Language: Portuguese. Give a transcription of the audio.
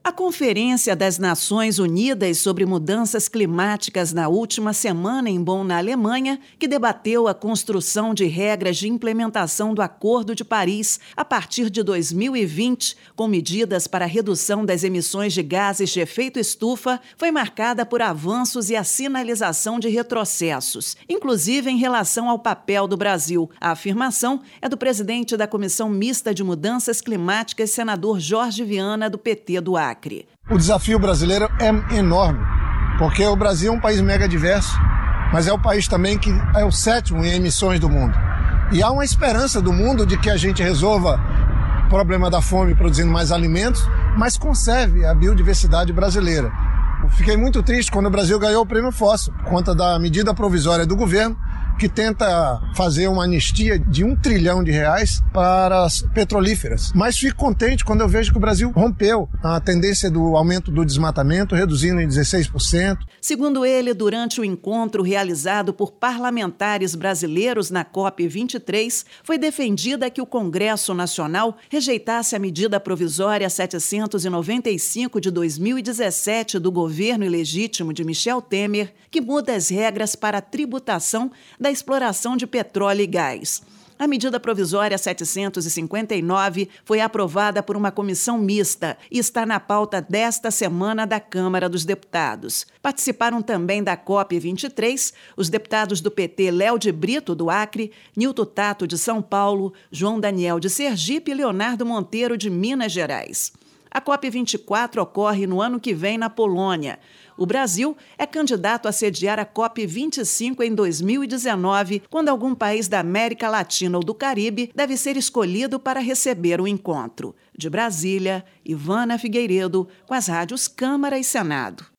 A Conferência das Nações Unidas sobre Mudanças Climáticas na última semana em Bonn, na Alemanha, que debateu a construção de regras de implementação do Acordo de Paris a partir de 2020, com medidas para a redução das emissões de gases de efeito estufa, foi marcada por avanços e a sinalização de retrocessos, inclusive em relação ao papel do Brasil. A afirmação é do presidente da Comissão Mista de Mudanças Climáticas, senador Jorge Viana, do PT do Acre. O desafio brasileiro é enorme, porque o Brasil é um país mega diverso, mas é o país também que é o 7º em emissões do mundo. E há uma esperança do mundo de que a gente resolva o problema da fome produzindo mais alimentos, mas conserve a biodiversidade brasileira. Eu fiquei muito triste quando o Brasil ganhou o Prêmio Fóssil, por conta da medida provisória do governo, que tenta fazer uma anistia de R$1 trilhão para as petrolíferas. Mas fico contente quando eu vejo que o Brasil rompeu a tendência do aumento do desmatamento, reduzindo em 16%. Segundo ele, durante o encontro realizado por parlamentares brasileiros na COP23, foi defendida que o Congresso Nacional rejeitasse a medida provisória 795 de 2017 do governo ilegítimo de Michel Temer, que muda as regras para a tributação da exploração de petróleo e gás. A medida provisória 759 foi aprovada por uma comissão mista e está na pauta desta semana da Câmara dos Deputados. Participaram também da COP23 os deputados do PT Léo de Brito, do Acre, Nilton Tato, de São Paulo, João Daniel, de Sergipe e Leonardo Monteiro, de Minas Gerais. A COP24 ocorre no ano que vem na Polônia. O Brasil é candidato a sediar a COP25 em 2019, quando algum país da América Latina ou do Caribe deve ser escolhido para receber o encontro. De Brasília, Ivana Figueiredo, com as rádios Câmara e Senado.